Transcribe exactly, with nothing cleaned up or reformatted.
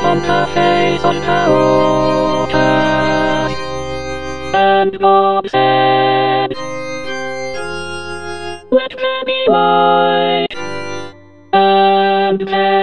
Santa Fe, Santa Rosa. And Bob said, let there be light. And there